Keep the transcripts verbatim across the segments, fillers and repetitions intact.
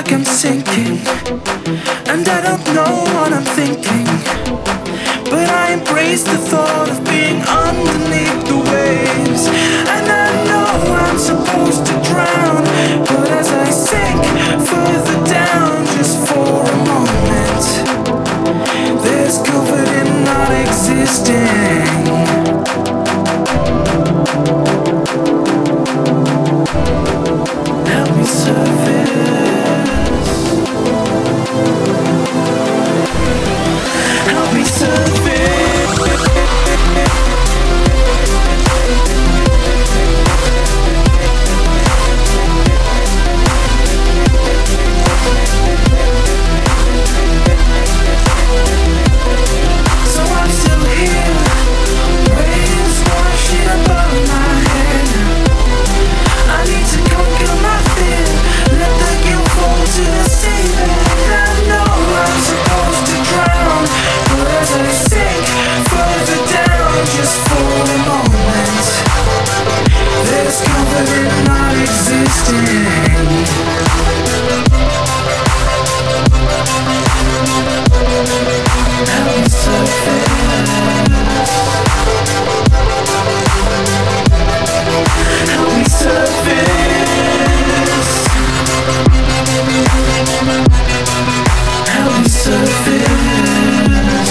like I'm sinking, and I don't know what I'm thinking, but I embrace the thought of being underneath the waves. And I know I'm supposed to drown, but as I sink further down just for a moment, there's comfort in not existing. Help me surface. Help me surface. So I'm still here, waves washing above my head. I need to conquer my fear, let the guilt fall to the sea bed. I know I'm supposed to drown, but as I sink further down just for a moment, there's comfort in not existing. Help me surface. Help me surface. Help me surface.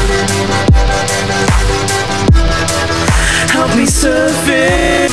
Help me surface.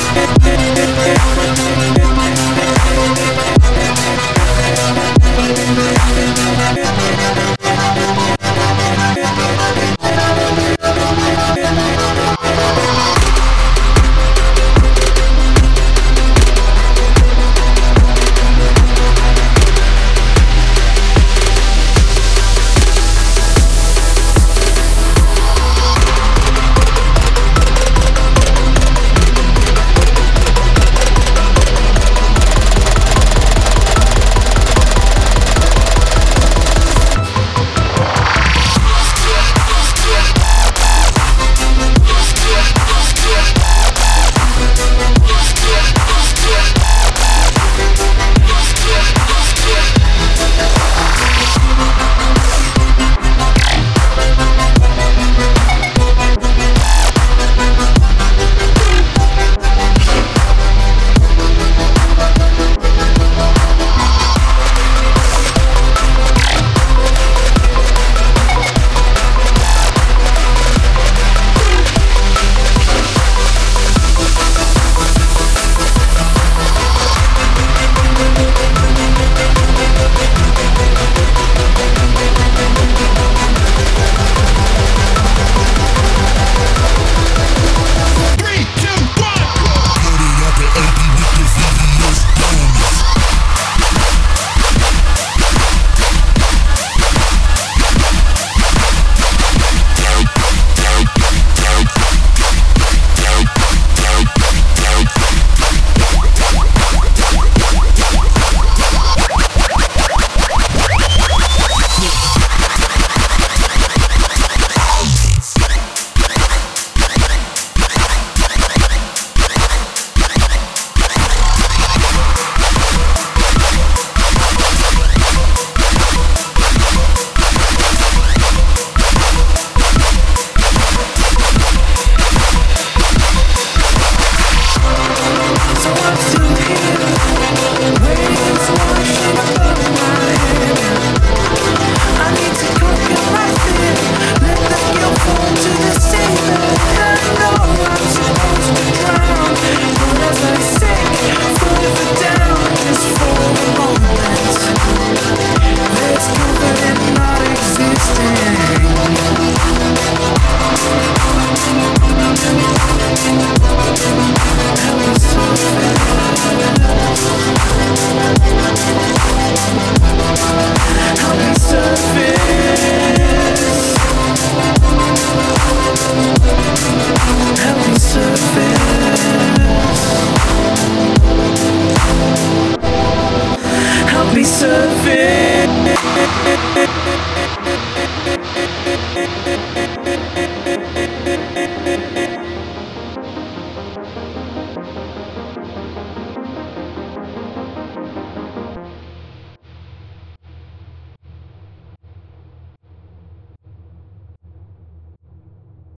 surface.